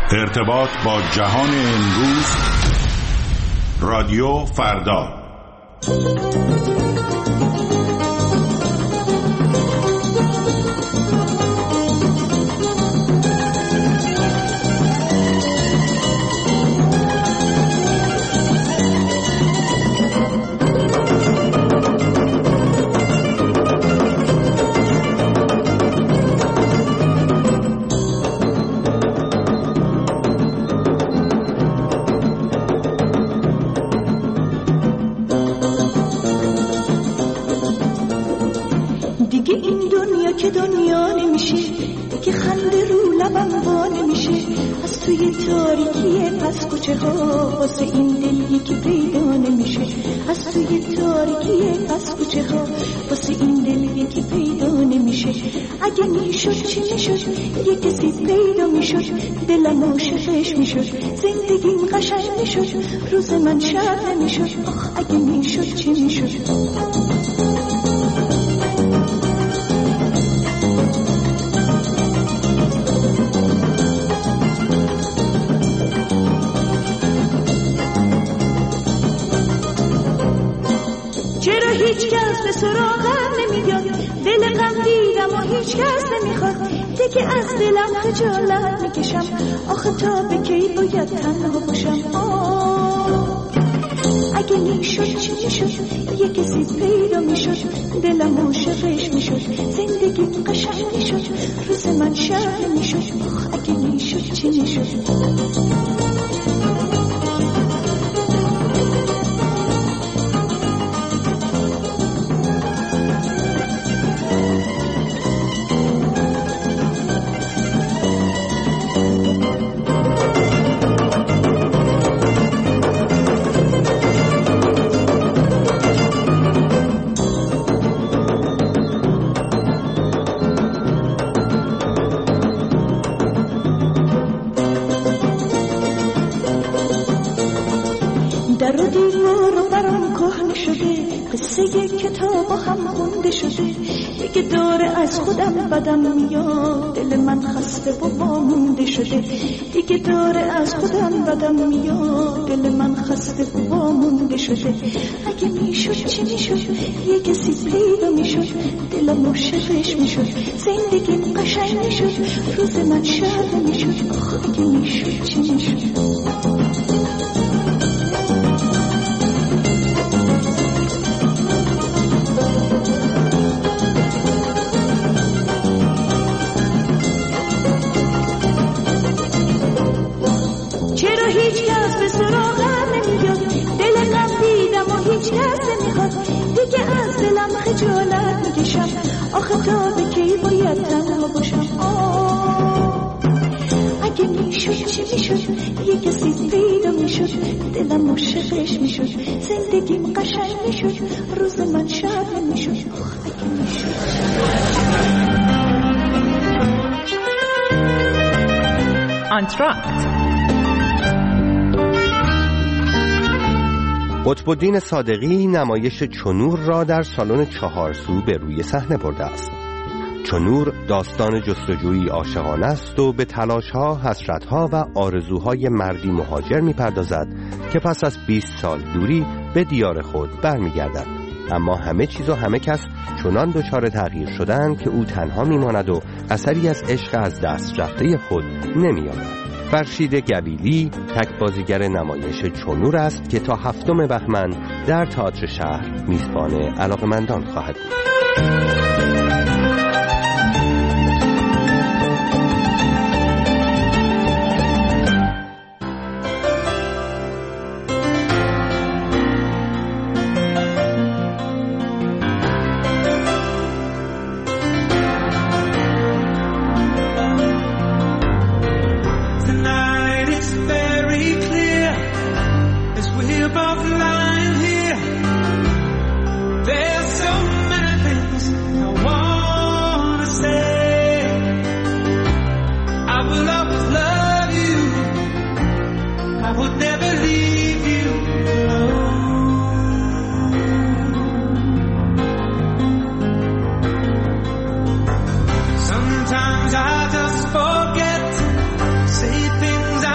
ارتباط با جهان امروز، رادیو فردا. دنیا نمیشه که خنده رو لبم وا نمیشه، از توی تاریکی پس کوچه ها واسه این دل یکی پیدا نمیشه، از توی تاریکی پس کوچه ها واسه این دل یکی پیدا نمیشه. اگه میشد چی میشد یه کسی پیدا میشد، دلم عاشقش میشد، زندگیم قشنگ میشد، روز من شب نمیشد. آخ اگه میشد چی میشد. هیچ کس به سراغم نمیاد، دل غم دیدم و هیچ کس نمیخواد، دیگه از دلم خجالت میکشم، آخه تا به کی باید تنها باشم. اگه میشد چی میشد یه کسی پیدا میشد، دلم عاشقش میشد، زندگی قشنگ میشد، روز من شب میشد. اگه میشد چی میشد. در و دیوار و برام کهنه شده، قصه کتاب هم خونده شده، دیگه داره از خودم بدم میاد، دل من خسته و وامونده شده، دیگه داره از خودم بدم میاد، دل من خسته و وامونده شده. اگه میشد چی میشد یه کسی پیدا میشد، دلم عاشقش میشد، زندگیم قشنگ میشد، روز من شب میشد. اگه میشد چی میشد. هیچ کس به سراغم نمیاد، دل غم دیدم و هیچ کس نمیخواد، دیگه از دلم خجالت میکشم، آخه تا به کی باید تنها باشم. اگه میشد چی میشد یه کسی پیدا میشد، دلم عاشقش میشد، زندگیم قشنگ میشد، روز من شب میشد. اگه میشد. آنتراکت. قطب‌الدین صادقی نمایش چنور را در سالن چهارسو به روی صحنه برده است. چنور داستان جستجویی عاشقانه است و به تلاش‌ها، حسرت‌ها و آرزوهای مردی مهاجر می‌پردازد که پس از 20 سال دوری به دیار خود برمیگردد. اما همه چیز و همه کس چنان دچار تغییر شدند که او تنها می‌ماند و اثری از عشق از دست رفته خود نمی‌یابد. فرشید گویلی تک بازیگر نمایش چنور است که تا 7 بهمن در تئاتر شهر میزبان علاقه‌مندان خواهد بود. Sometimes I just forget to say things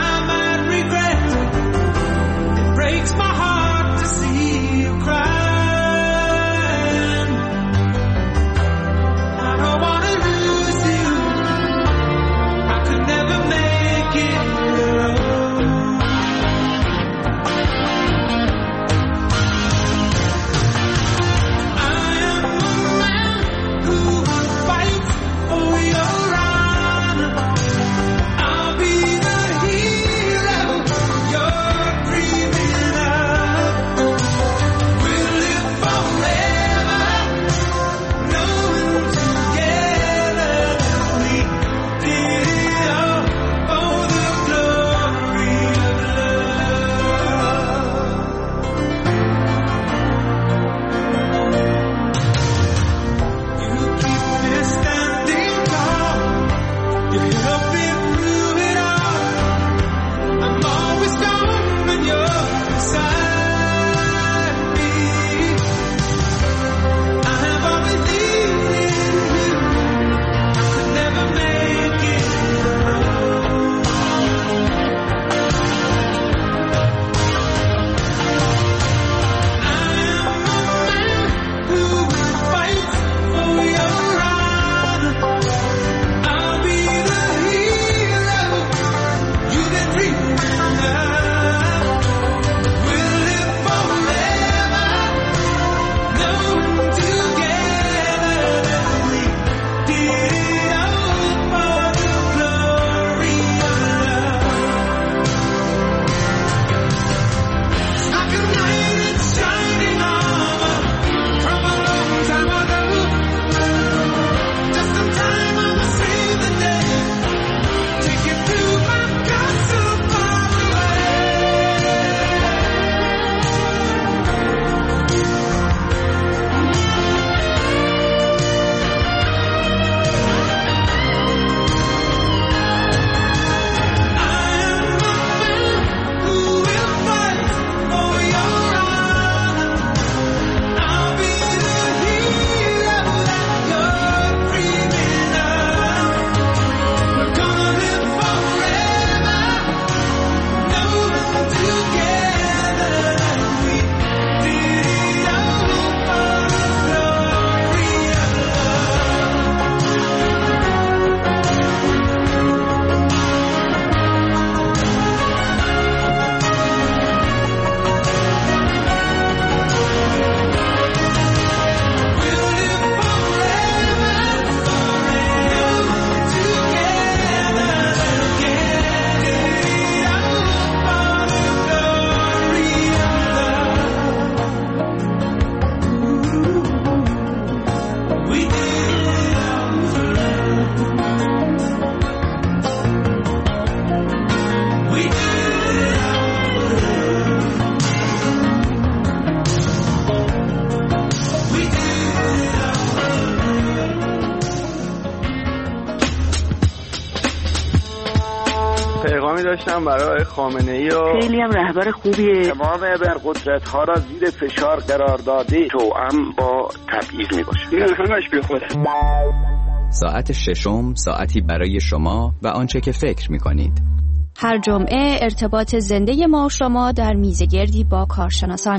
پیغامی داشتم برای خامنه‌ای و خیلی هم رهبر خوبیه. تمام ابرقدرت‌ها را زیر فشار قرار داده، توأم با تبعیض میباشه. این همش بی خوده. ساعت ششم، ساعتی برای شما و آنچه که فکر می‌کنید. هر جمعه ارتباط زنده ما و شما در میزگردی با کارشناسان.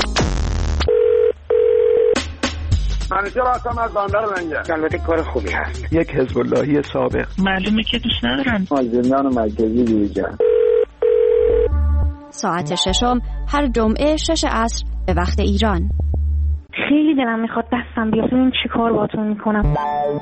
منیجر هستم از بندر منگه. البته کار خوبی هست. یک حزب اللهی سابق. معلومه که دوست ندارن. از زندان مرکزی بیرون. ساعت ششم هر جمعه 6 عصر به وقت ایران. خیلی دلم میخواد دستم بیاد ببین چی کار باهاتون میکنم.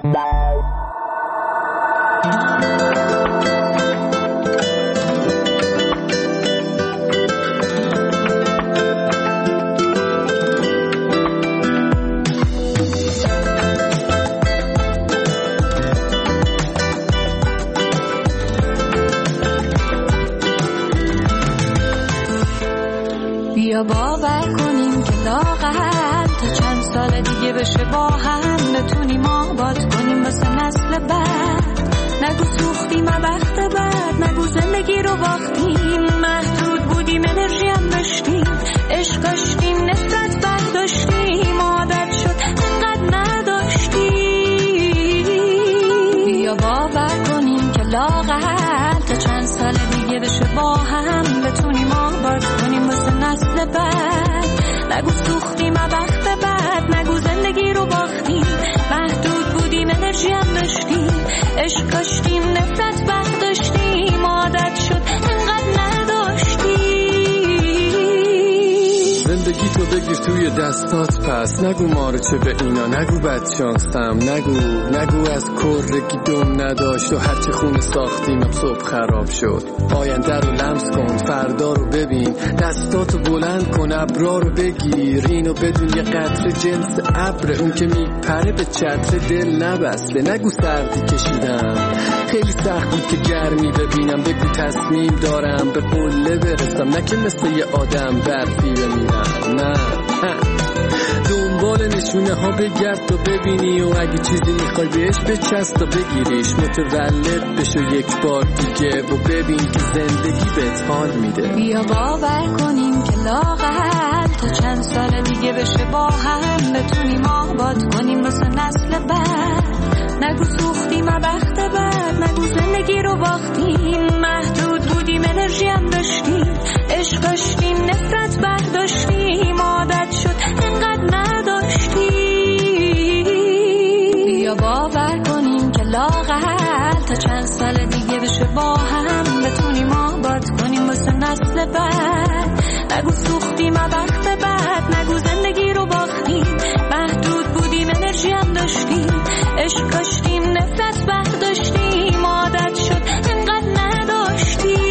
بیا باور کنیم که لااقل تا چند سال دیگه بشه با هم بتونیم آباد کنیم واسه نسل بعد. نگو سوختیم وقت بعد، نگو زندگی رو باختیم، محدود بودیم انرژی هم داشتیم، عشق داشتیم نفرت برداشتیم، عادت شد انقدر نداشتیم. بیا باور کنیم که لااقل تا چند سال دیگه بشه با هم بتونیم آباد کنیم واسه نسل بعد. نگو سوختیم وقت بعد، نگو زندگی رو باختیم، محدود بودیم انرژی هم داشتیم، عشق داشتیم نفرت برداشتیم، عادت شد انقدر نداشتیم. زندگی تو بگیر توی دستات پس، نگو مارو چه به اینا، نگو بدشانسم، نگو از کرگی دم نداشت و هرچی خونه ساختیم اب صبح خراب شد. آینده رو لمس کن، فردا رو ببین، دستاتو بلند کن، ابرا رو بگیر، اینو بدون یه قطره جنس ابر، اون که میپره به چتر دل نبسته. نگو سردی کشیدم خیلی سخت بود که گرمی ببینم، بگو تصمیم دارم به قله برسم، نه که مثل یه آدم برفی بمیرم. نه دنبال نشونه ها بگرد تا ببینی، و اگه چیزی میخوای بهش بچست تا بگیریش، متولد بشو یک بار دیگه و ببین که زندگی بهت حال میده. بیا باور کنیم که لااقل تا چند سال دیگه بشه با هم بتونیم آباد کنیم واسه نسل بعد. نگو سوختیم وقت بعد، نگو زندگی رو باختیم، محدود بودیم انرژی هم داشتیم، عشق داشتیم نفرت برداشتیم، عادت شد انقدر نداشتیم. بیا باور کنیم که لااقل تا چند سال دیگه بشه با هم بتونیم آباد کنیم واسه نسل بعد. نگو سوختیم وقت بعد، نگو زندگی رو باختیم، محدود بودیم انرژی هم داشتیم، عشق داشتیم نفرت برداشتیم، عادت شد انقدر نداشتیم.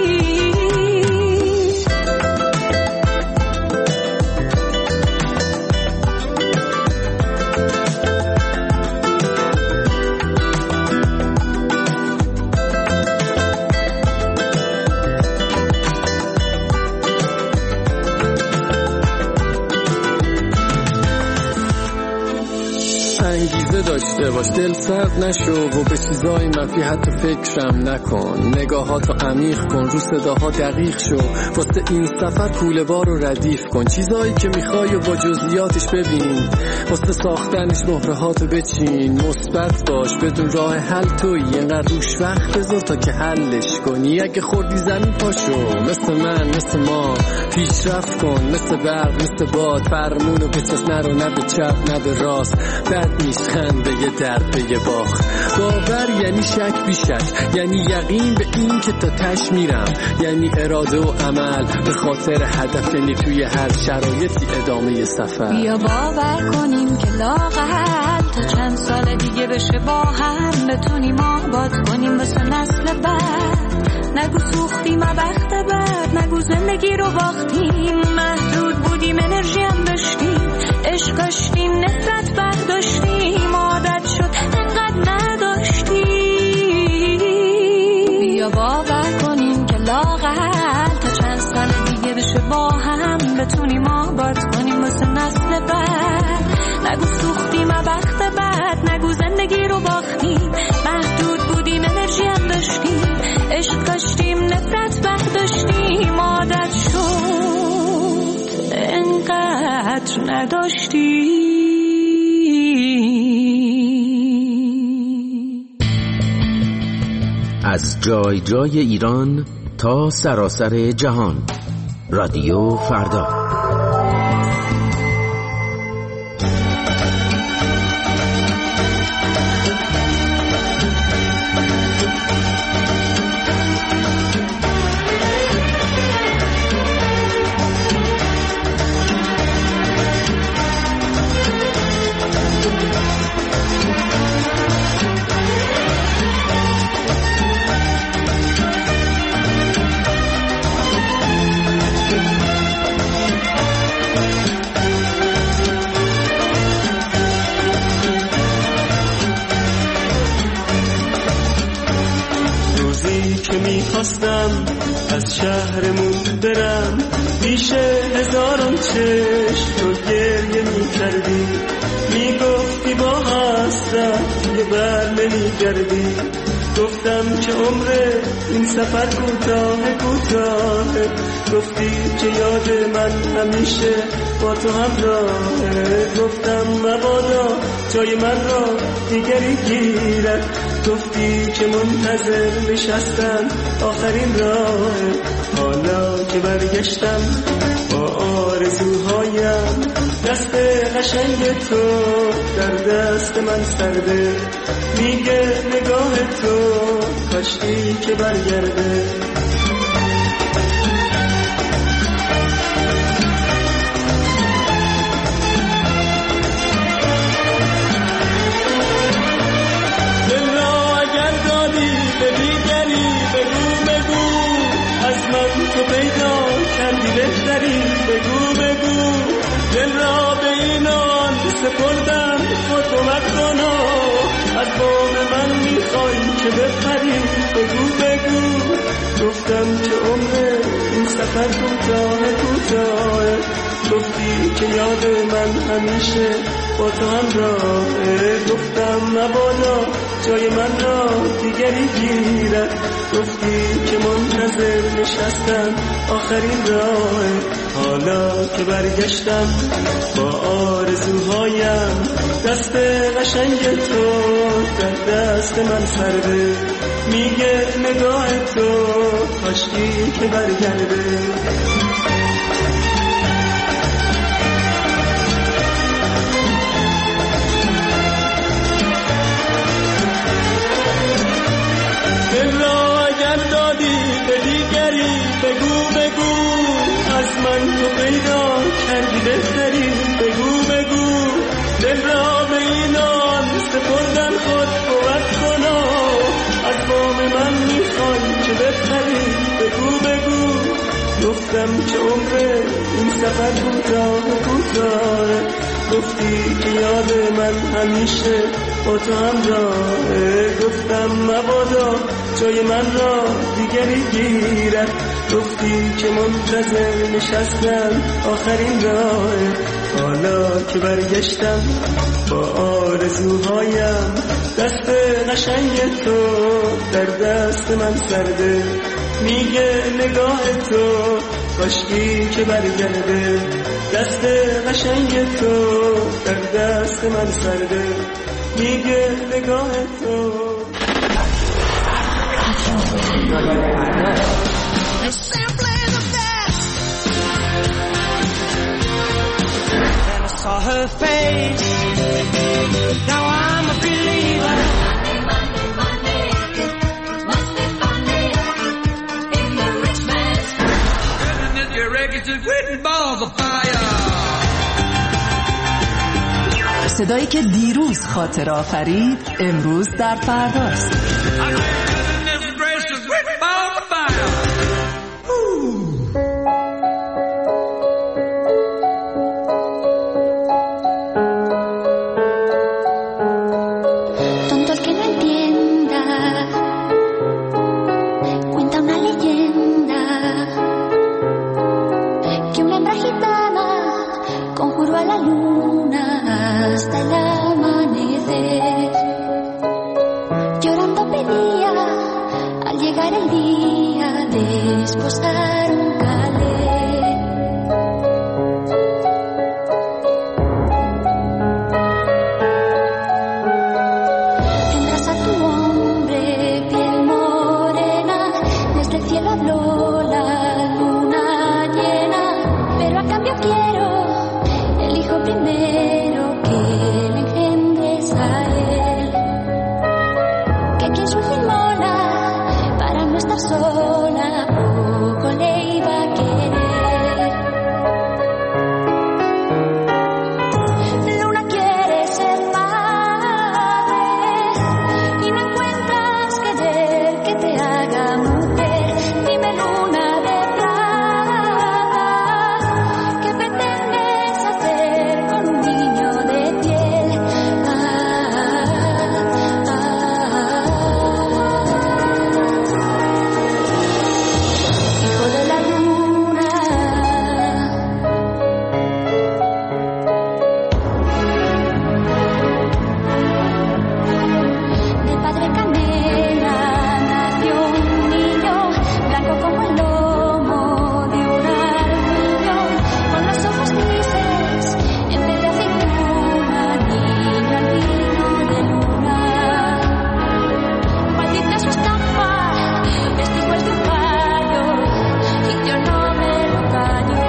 انگیزه داشته باش، دل سرد نشو و به چیزای منفی حتی فکرم نکن، نگاهاتو عمیق کن، رو صداها دقیق شو، واسه این سفر کوله بار رو ردیف کن، چیزایی که میخوای و با جزئیاتش ببین، واسه ساختنش مهرهاتو بچین، مثبت باش بدون راه حل تویی، اینقدر روش وقت بذار تا که حلش کنی، اگه خوردی زمین پاشو، مثل من مثل ما پیشرفت کن، مثل برق مثل باد، فرمونو به چست نرو، نه به چپ نه به راست، بد نیست خنده یه درد به یه باخت. باور یعنی شک بی شک، یعنی یقین به این که تا تش میرم، یعنی اراده و عمل به خاطر هدف، یعنی توی هر شرایطی ادامه سفر. بیا باور کنیم که لااقل تا چند سال دیگه بشه با هم بتونیم آباد کنیم واسه نسل بعد. نگو سوختیم وقت بعد، نگو زندگی رو باختیم، محدود بودیم انرژی هم داشتیم، عشق داشتیم نفرت برداشتیم، عادت شد انقدر نداشتیم. بیا باور کنیم که لااقل تا چند سال دیگه بشه با هم بتونیم آباد کنیم واسه نسل بعد. نگو سوختیم وقت بعد، نگو زندگی رو باختیم، محدود بودیم انرژی هم داشتیم، عشق داشتیم نداشتی. از جای جای ایران تا سراسر جهان، رادیو فردا. میخواستم از شهرمون برم، پیش هزاران چشم رو گریه میکردی، میگفتی با حسرت یه بر نمیگردی. گفتم که عمر این سفر کوتاه کوتاهه، گفتی که یاد من همیشه با تو همراهه. گفتم مبادا جای من را دیگری گیرد، گفتی که منتظر نشستن آخرین راهه. حالا که برگشتم با آرزوهایم، دست قشنگ تو در دست من سرده، میگه نگاه تو کاشکی که برگرده. دل را اگر دادی به دیگری بگو بگو، از من تو پیدا کردی بهتری بگو بگو. دل را به اینان سپردم خود کمک کنا، از بام من میخوای که بپری بگو بگو. گفتم که عمر این سفر کوتاه کوتاه، گفتی که یاد من همیشه با تو همراهه. گفتم مبادا جای من را دیگری گیرد، گفتی که منتظر نشستم آخرین راهه. حالا که برگشتم با آرزوهایم، دست قشنگ تو در دست من سرده، میگه نگاه تو کاشکی که برگرده. دل را اگر دادی به دیگری بگو بگو، از من تو پیدا کردی بهتری بگو بگو. دل را به اینان سپردن خود بود کنا، از بام من میخوای که بپری بگو بگو. گفتم که عمر این سفر کوتاه کوتاه، گفتی که یاد من همیشه با تو همراهه. گفتم مبادا جای من را دیگری گیرد، گفتی که منتظر نشستم آخرین راهه. حالا که برگشتم با آرزوهایم، دست قشنگ تو در دست من سرده، میگه نگاه تو کاشکی که برگرده. دست قشنگ تو در دست من سرده، میگه نگاه تو. Saw her face, now I'm a believer. Money, it must be funny in the rich man's heaven is your records written balls of fire. صدایی که دیروز خاطر آفرید امروز در فرداست. sola, poco le iba a querer. Luna quiere ser padre y no encuentras querer que te haga mujer. Dime, luna de plata, ¿qué pretendes hacer con un niño de piel? Hijo de la luna. De padre canela nació un niño, blanco como el lomo de un armiño, con los ojos grises en vez de aceituna, niño albino de luna. Maldita su estampa, es igual de un gallo, y yo no me lo callo.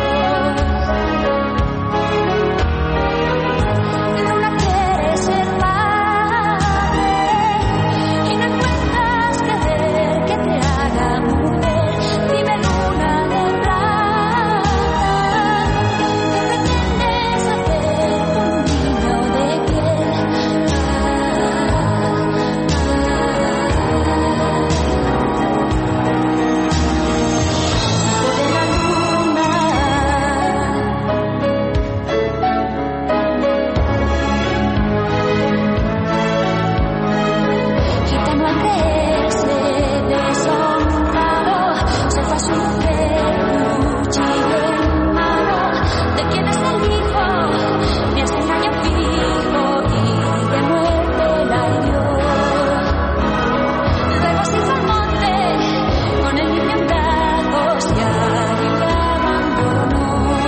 Luna quiere ser padre y no encuentras querer que te haga mujer. Dime, luna de plata, ¿qué pretendes hacer con un niño de piel? Hijo de la luna. Gitano al creerse deshonrado, se fue a su mujer, cuchillo en mano. ¿De quién es el hijo? Ni es un año fijo y de muerte la hirió. Luego se fue al monte con el niño en brazos y allí lo abandonó.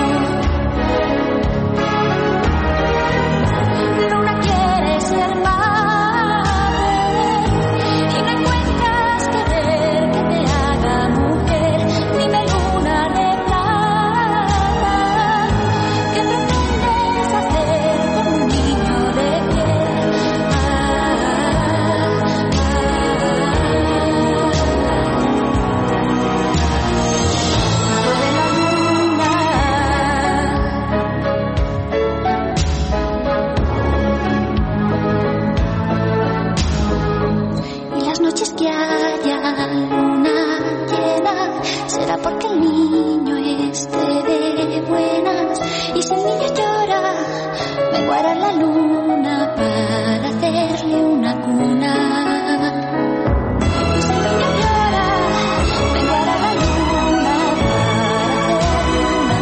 Luna quiere ser madre y no encuentras querer que te haga mujer. Dime, luna de plata, ¿qué pretendes hacer con un niño de piel? Hijo de la luna. Y las noches que haya luna llena, será porque el niño esté de buenas. Y si el niño llora, me guarda la luna para hacerle una cuna. Y si el niño llora, me guarda la luna para hacerle una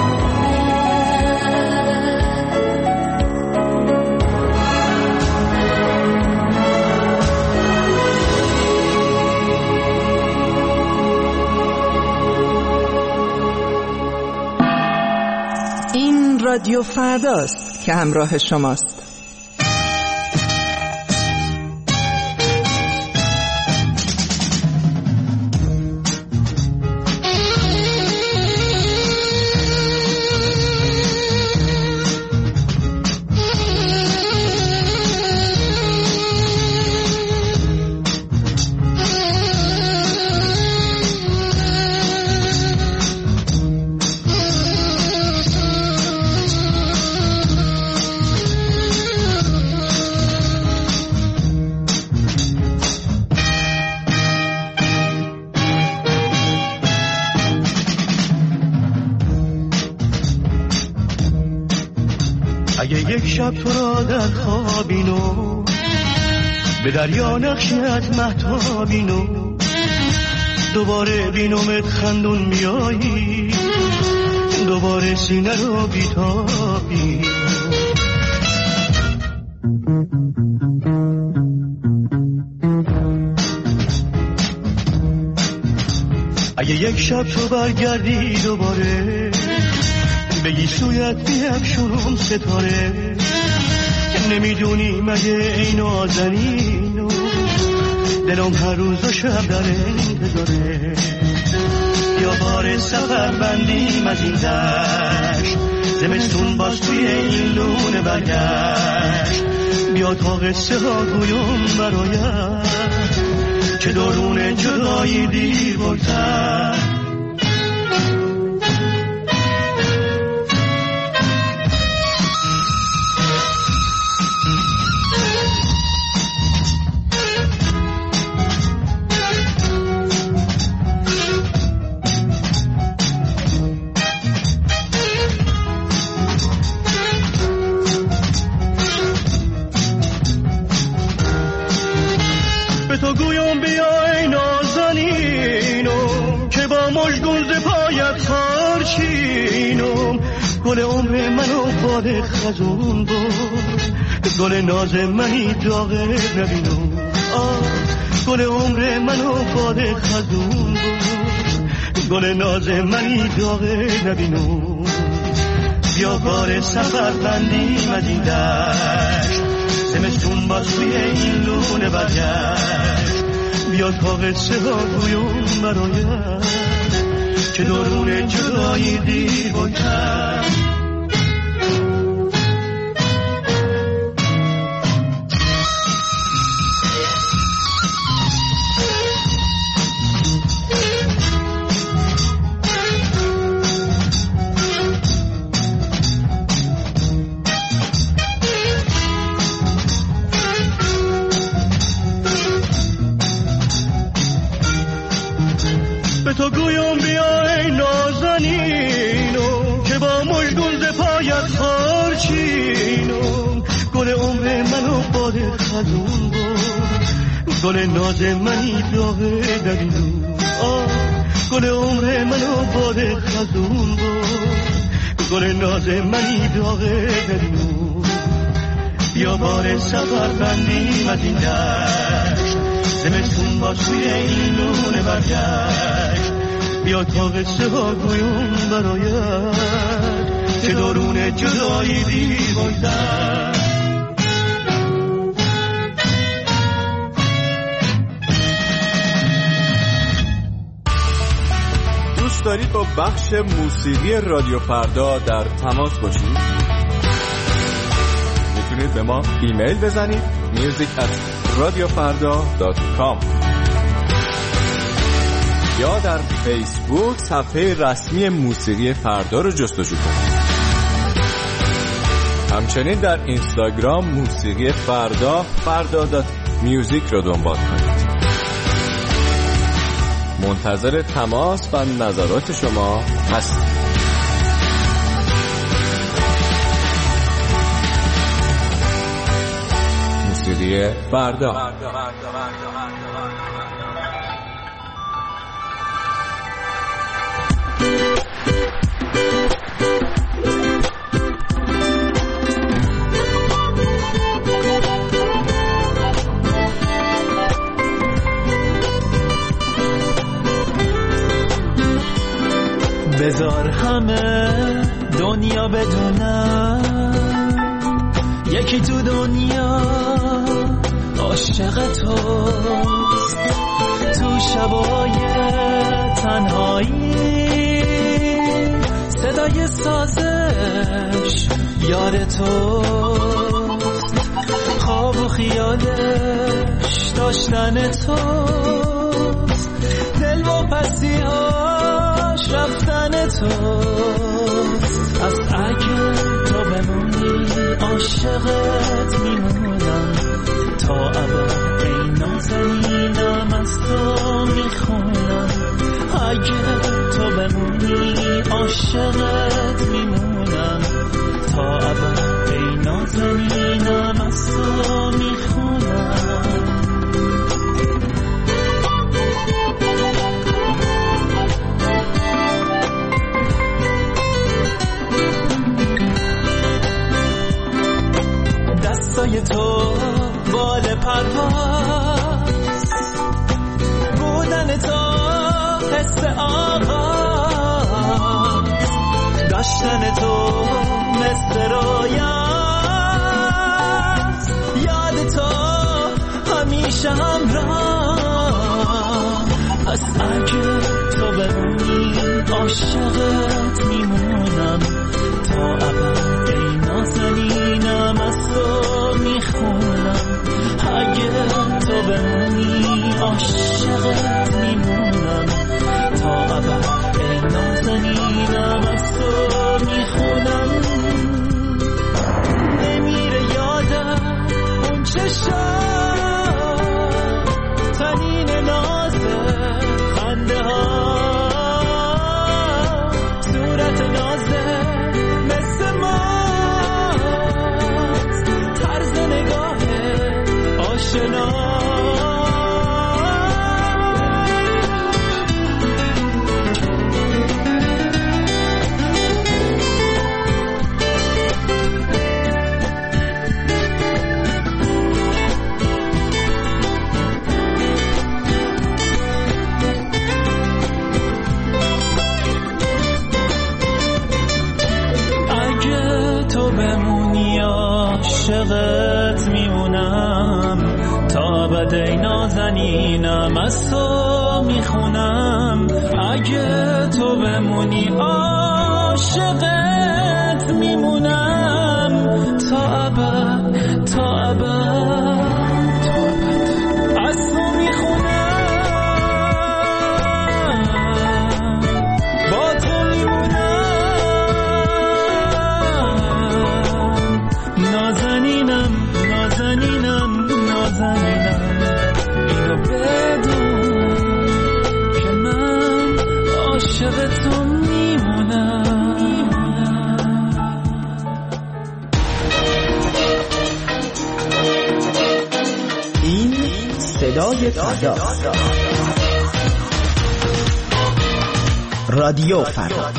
این رادیو فرداست که همراه شماست. اگه یک شب تو را در خوابینو به دریا نقشت مهتابینو دوباره بینومت خندون میایی دوباره سینه رو بیتابی اگه یک شب تو برگردی دوباره بگی سویت بیفشونم ستاره نمیدونی مگه این نازنینو دلم هر روز و شب در انتظاره یا بار سفر بندیم از این دشت زمستون باز توی این لونه برگشت بیا تا قصه ها گویم برایت که درون جدایی دیر بگذر. تو گویم بیای نازنینم که با مژگون ز پایت خارچینم. گل عمر منو باد خزون بود، گل ناز منی داغه نبینم. گل عمر منو باد خزون بود، گل ناز منی داغه نبینم. بیا بار سفر بندیم از این دشت، زمستون با سوی این لونه برگشت. بیا تا قصه ها گویم برایت که درون جدایی دیر بگذر. تو گویم بیای نازنینم که با مژگون ز پایت خارچینم. گل عمر منو باد خزون بود، گل ناز منی داغه نبینم. گل عمر منو باد خزون بود، گل ناز منی داغه نبینم. بیا بار سفر بندیم از این دشت، زمستون با سوی این لونه برگشت. بیا تا قصه ها گویم برایت که درون جدایی دیر بگذر. دوست دارید با بخش موسیقی رادیو فردا در تماس باشید؟ میتونید به ما ایمیل بزنید music@radiofarda.com یا در فیسبوک صفحه رسمی موسیقی فردا رو جستجو کنید. همچنین در اینستاگرام موسیقی فردا.music رو دنبال کنید. منتظر تماس و نظرات شما هستیم. موسیقی فردا. بذار همه دنیا بدونم یکی تو دنیا عاشق توست. تو شبای تنهایی صدای سازش یاد توست. خواب و خیالش داشتن توست. دل و پسیهاش رفتن توست. از اگه تو بمونی عاشقت میمونم تا ابد. ای نازنینم از تو میخونم. اگه تو بمونی عاشقت میمونم تا ابد. ای نازنینم از تو میخونم. دستای تو بال پرواز بودن تو حس آغاز. داشتن تو مثل رویاست. یاد تو همیشه همراه. پس اگه تو بمونی عاشقت میمونم تا ابد. ای نازنینم از تو میخونم. اگه تو بمونی عاشقت میمونم تا ابد ای نازنینم از تو میخونم نمیره یادم اون چشم تنین نازه خنده ها صورت نازه مثل ماست طرز نگاه آشنا عاشقت میمونم تا ابد ای نازنینم از تو میخونم اگه تو بمونی عاشقت میمونم تا ابد تا ابد از تو میخونم با تو نازنینم اینو بدون که من عاشق تو میمونم. این صدای فرداست. رادیو فردا.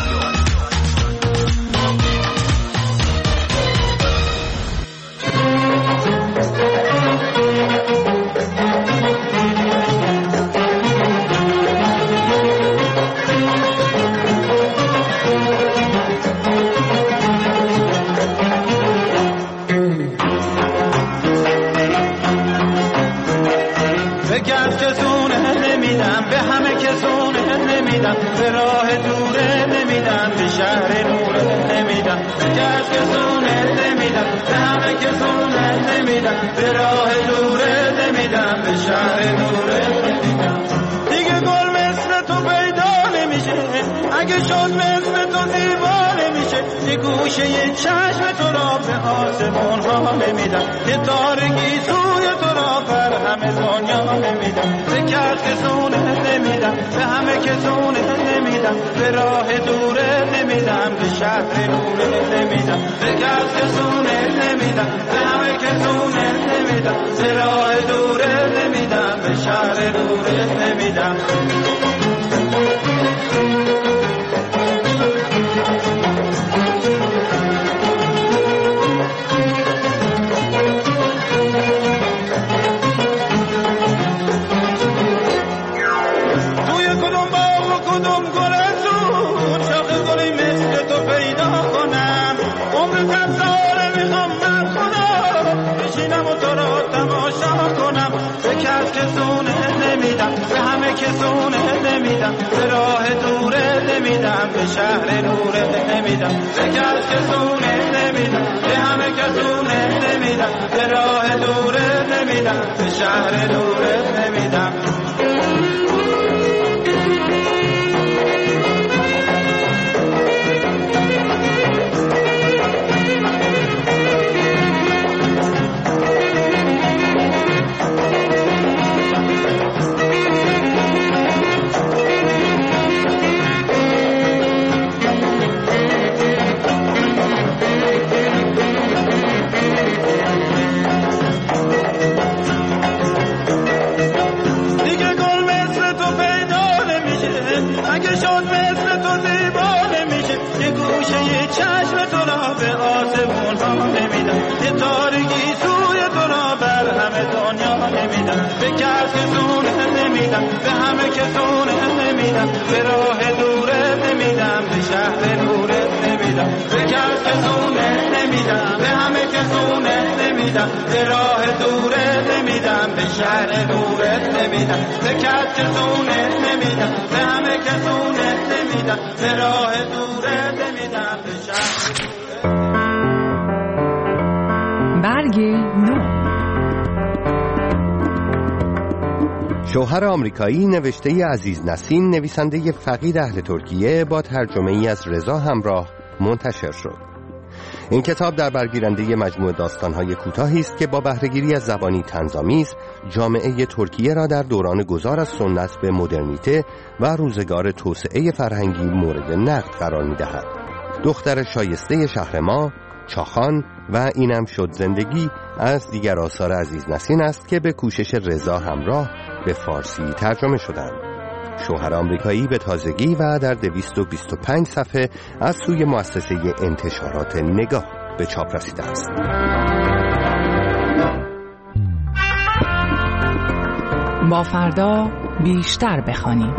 به راه دوره نمیدم به شهر نوره نمیدم به کس که زونه نمیدم به همه که زونه نمیدم به راه دوره نمیدم به شهر نوره نمیدم دیگه گل مثل تو پیدا نمیشه اگه شد مثل تو زیبا نمیشه یه گوشه یه چشم تو را به آسمون ها نمیدم یه تارگی سوی تو را بر همه دنیا نمیدم به کس که زونه نمیدم به همه که زونه نمیدم به راه دوره نمیدم به شهر نوره نمیدم به کس که زونه نمیدم به همه که زونه نمیدم به راه دوره نمیدم به شهر نوره نمیدم نمیدم به راه دوره نمیدم به شهر نوره نمیدم به کس که زونه نمیدم به همه کسونه نمیدم به راه دوره نمیدم به شهر نوره نمیدم به همه کسونه نمیدم به راه دوره نمیدم به شهر نوره نمیدم به کس کسونه نمیدم به همه کسونه نمیدم به راه دوره نمیدم به شهر نوره نمیدم به کس کسونه نمیدم به همه کسونه نمیدم به راه دوره نمیدم به شهر برگ نو. شوهر آمریکایی نوشته عزیز نسیم، نویسنده فقید اهل ترکیه، با ترجمه ای از رضا همراه منتشر شد. این کتاب در برگیرنده مجموعه داستان‌های کوتاهی است که با بهره‌گیری از زبانی طنزآمیز جامعه ترکیه را در دوران گذار از سنت به مدرنیته و روزگار توسعه فرهنگی مورد نقد قرار می‌دهد. دختر شایسته شهر ما، چاخان و اینم شد زندگی از دیگر آثار عزیز نسیم است که به کوشش رضا همراه به فارسی ترجمه شدند. شوهر آمریکایی به تازگی و در 225 صفحه از سوی مؤسسه انتشارات نگاه به چاپ رسیده است. با فردا بیشتر بخوانیم.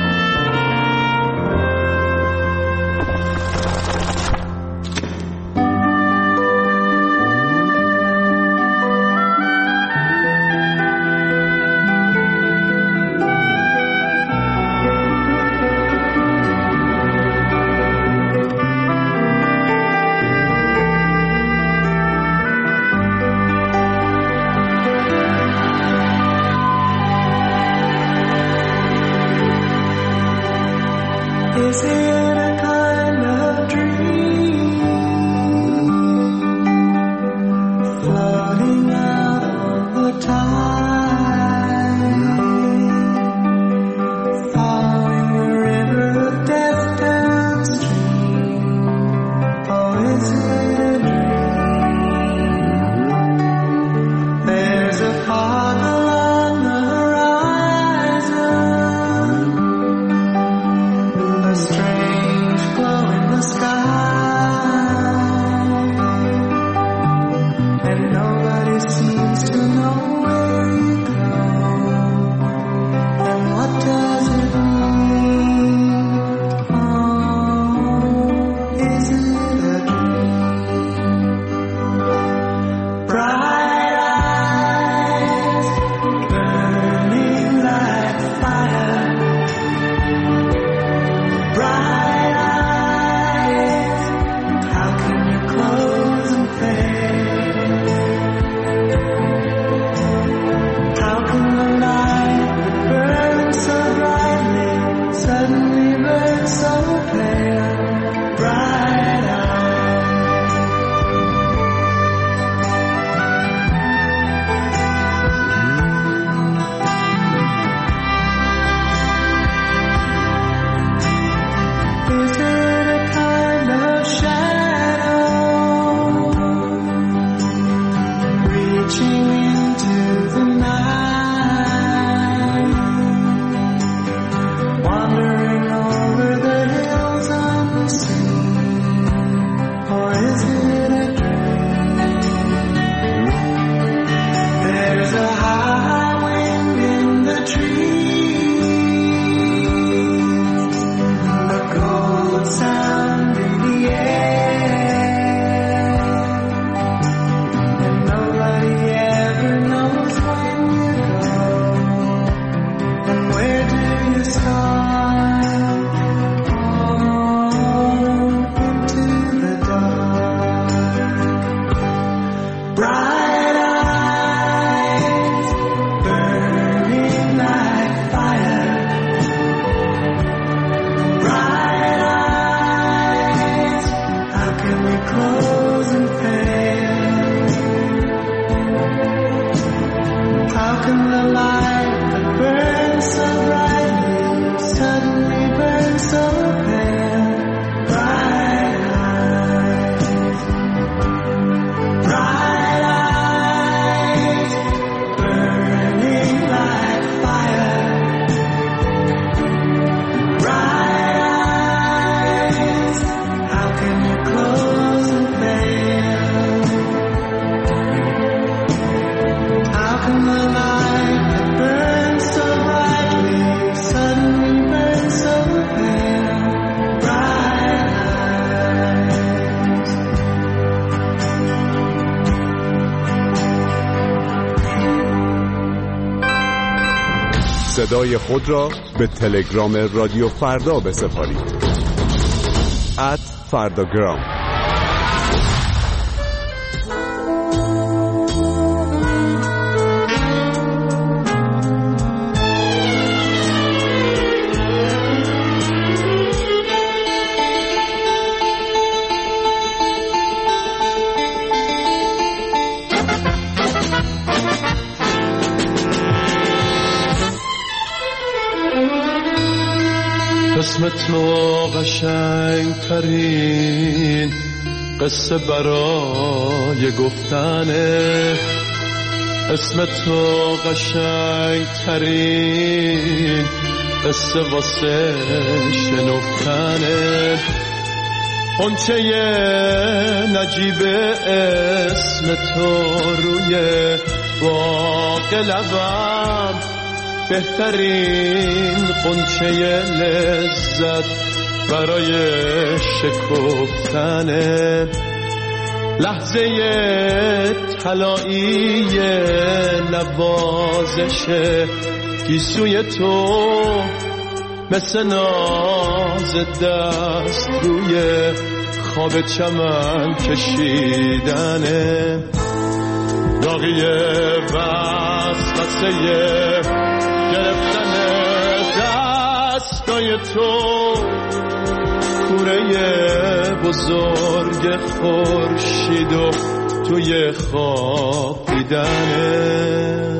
صدای خود را به تلگرام رادیو فردا بسپارید. @فرداگرام. اسم تو قشنگ ترین قصه برای گفتنه، اسم تو قشنگ ترین قصه واسه شنفتنه. قنچه نجیب اسم تو روی باغ لبم، بهترین قنچه لذت برای شکفتنه. لحظه طلایی نوازش گیسوی تو، مثل ناز دست روی خواب چمن کشیدنه. داغی وسوسه گرفتن دستای تو، کوره بزرگ خورشید و توی خواب دیدنه.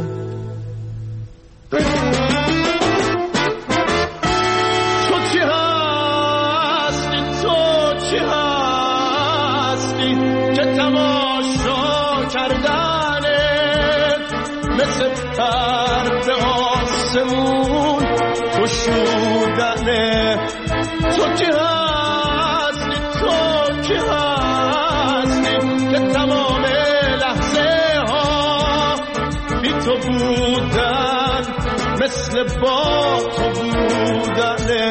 تو چی هستی، تو چی هستی که تماشا کردنت مثل پر به آسمون گشودنه. تو چی هستی، تو چی هستی که تمام لحظه ها بی تو بودن مثل با تو بودنه.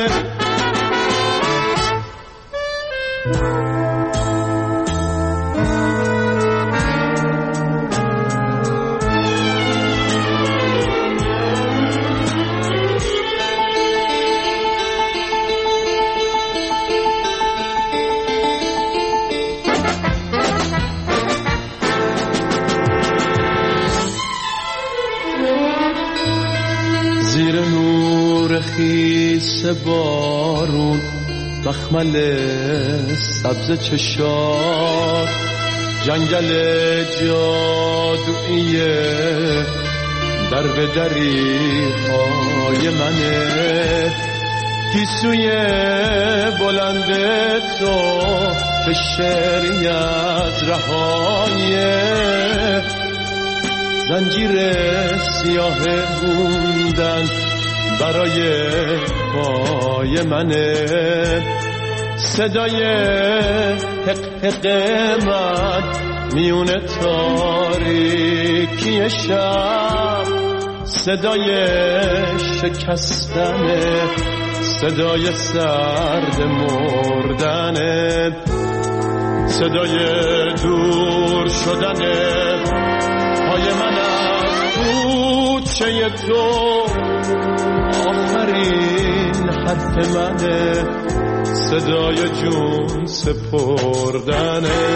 زیر نور خیس بارون مخمل سبز چشات، جنگل جادویی در به دریهای منه. گیسوی بلند تو که شعری از رهای زنجیر سیاه موندن برای پای منه. صدای حق حق من میون تاریکی شب، صدای شکستنه، صدای سرد مردنه، صدای دور شدنه پای من از کوچه تو. آخرین حرف منه، صدای جون سپردنه.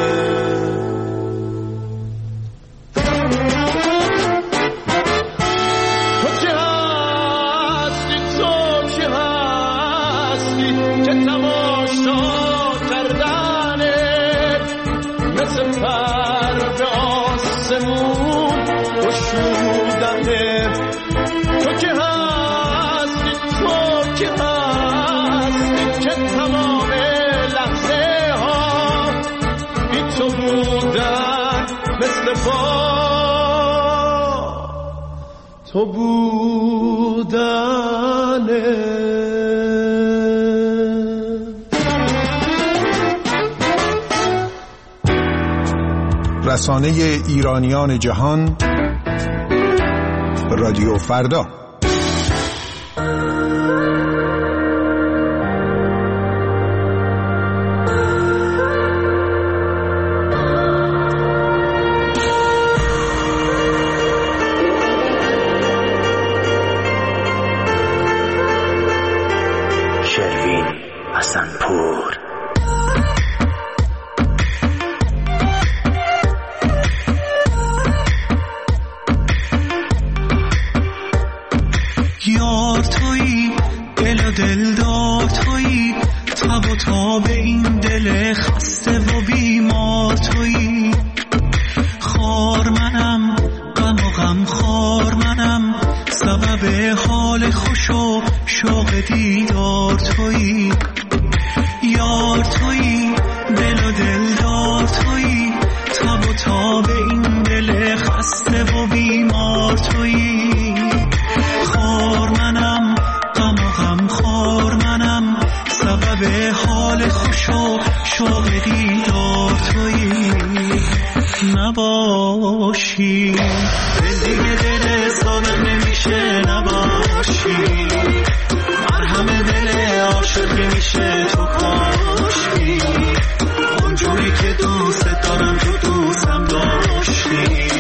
تو چی هستی، تو چی هستی که تماشا کردنت مثل پر به آسمون گشودنه. تو که هستی، تو که هستی که تمام لحظه ها بی تو بودن مثل با تو بودنه. رسانه ایرانیان جهان، رادیو فردا. شروین حسنپور. یار تویی، دل و دلدار تویی، تب و تاب این دل خسته و بیمار تویی. خار منم، غم و غم خار منم، سبب حال خوش و شوق دیدار تویی. تویی، یار تویی، دل و دلدار تویی، تاب و تاب این دل خسته و بیمار تویی. خور منم، غم و غم خور منم، سبب حال خوش و شوق دیدار تویی. نباشی دل دیگه دل صادق نمیشه، نباشی مرهم دل عاشق میشه تو کاشی، اونجوری که دوست دارم تو دوستم داشتی.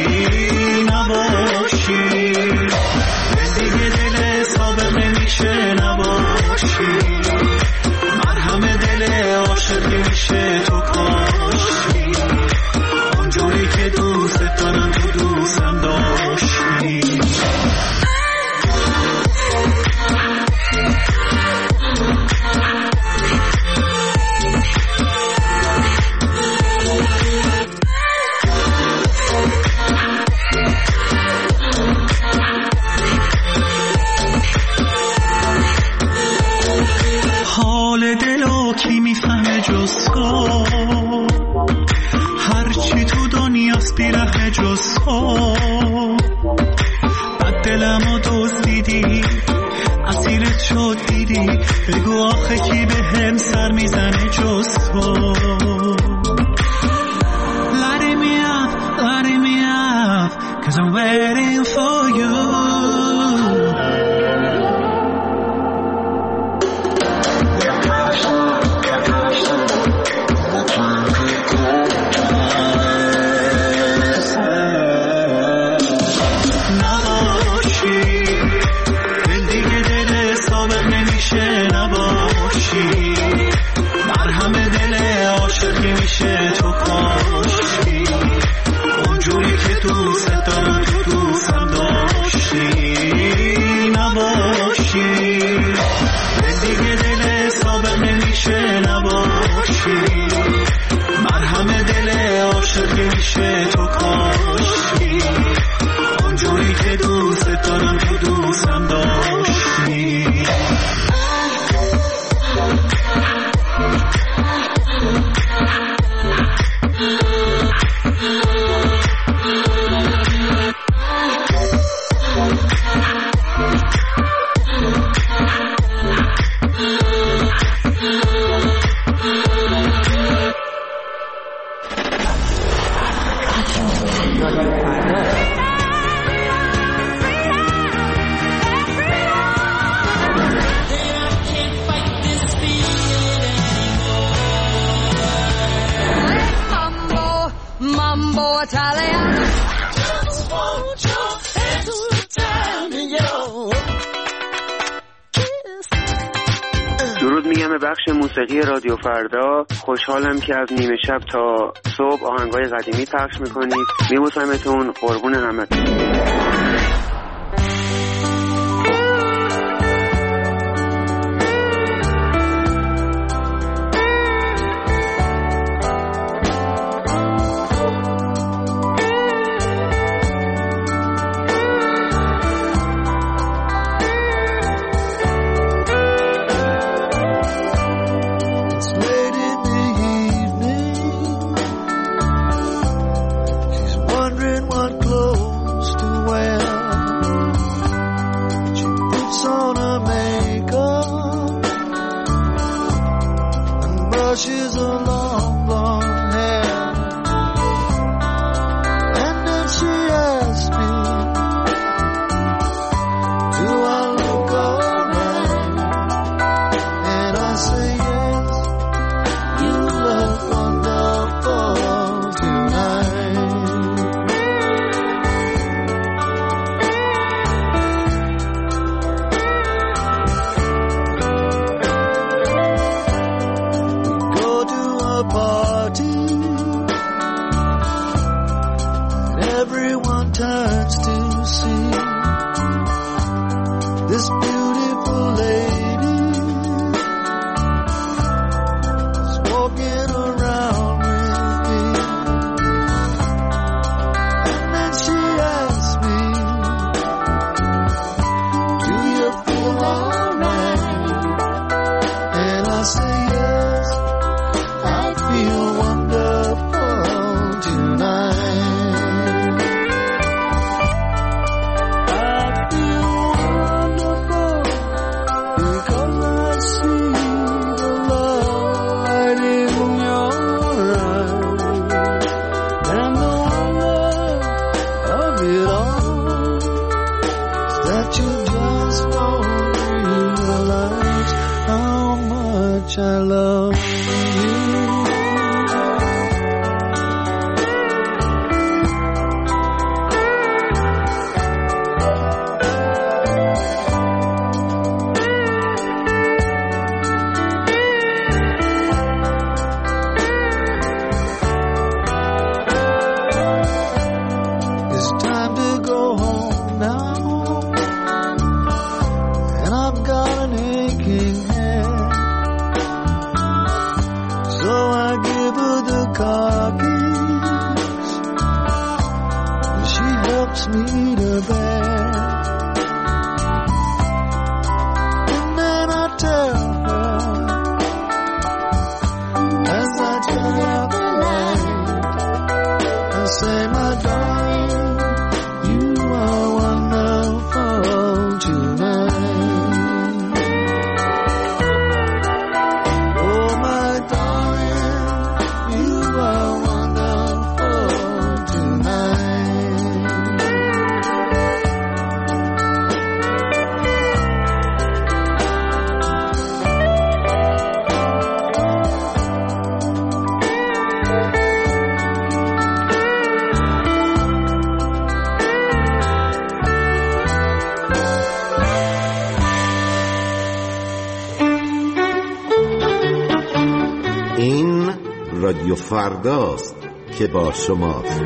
نباشی دل دیگه دل صادق نمیشه، نباشی مرهم دل عاشق میشه تو کاشی، اونجوری که دوست دارم تو دوستم داشتی. حال دلو کی میفهمه جز تو، هرچی تو دنیاست بیره جز تو. بد دلمو دزدیدی، اسیرت شد دیدی، بگو آخه کی به هم سر میزنه جز تو. Lighting me up, 'cause I'm waiting for you. مرهم دل عاشق میشه تو کاشی، اونجوری که دوست دارم تو دوستم داشتی. نباشی دل دیگه دل سابق نمیشه، نباشی مرهم دل عاشق میشه تو کاشی، اونجوری که دوست دارم تو دوستم داشتی. درود میگم به بخش موسیقی رادیو فردا. خوشحالم که از نیمه شب تا صبح آهنگای قدیمی پخش میکنید. میبوسمتون، قربون همتون. Do I love you. رادیو فرداست که با شماست.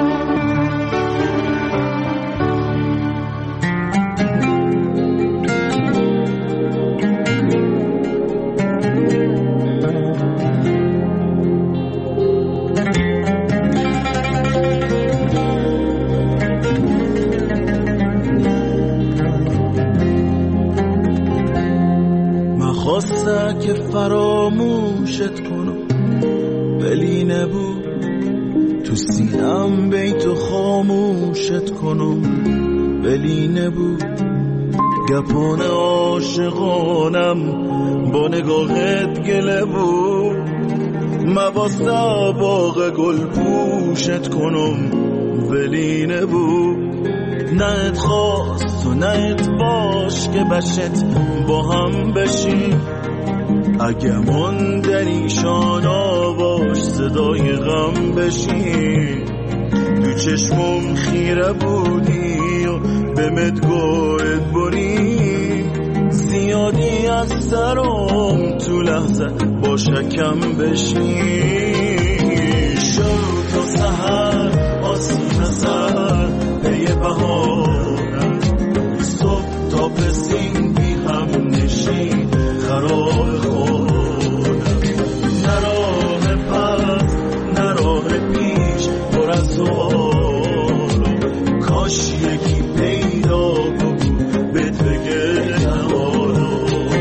من خواسته که فراموشت کنم ولی نبود، تو سینم بیتو خاموشت کنم ولی نبود. گپان عاشقانم با نگاهت گله بود، مواستا باغ گل پوشت کنم ولی نبود. نه ات خواست و نه ات باش که بشت با هم بشیم، اگه من در ایشان آواش صدای غم بشین. تو چشمم خیره بودی و به مدگوت بری، زیادی از سرم تو لحظه با شکم بشین. شب تا سحر آسین سر پی بهارم، صبح تا پسین بی هم نشین خراب خورم. نراه پس نراه پیش پر از سوال، کاش یکی پیدا بگو بهت بگه حالا.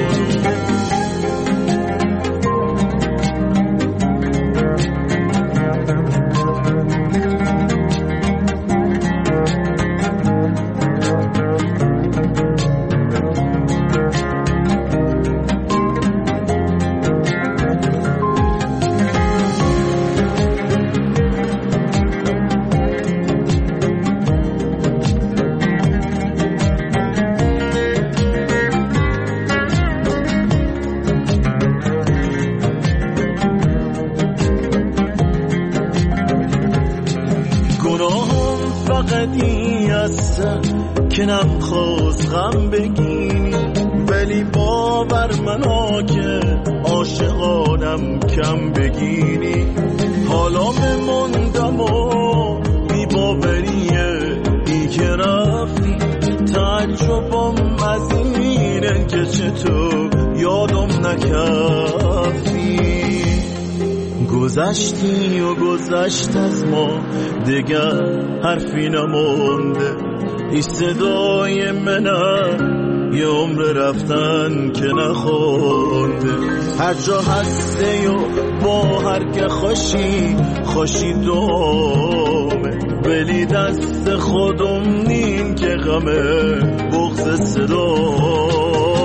که نخواست غم بگیری، ولی باور منا که عاشقانم کم بگیری. حالا بموندم و بی باوریه ای که رفتی، تعجبم از اینه که چطور یادم نکردی. گذشتی و گذشت از ما دیگر حرفی نمونده، این صدای منه یه عمر رفتن که نخونده. هر جا هسته و با هر که خوشی دومه، ولی دست خودم نین که غمه بغض صدامه.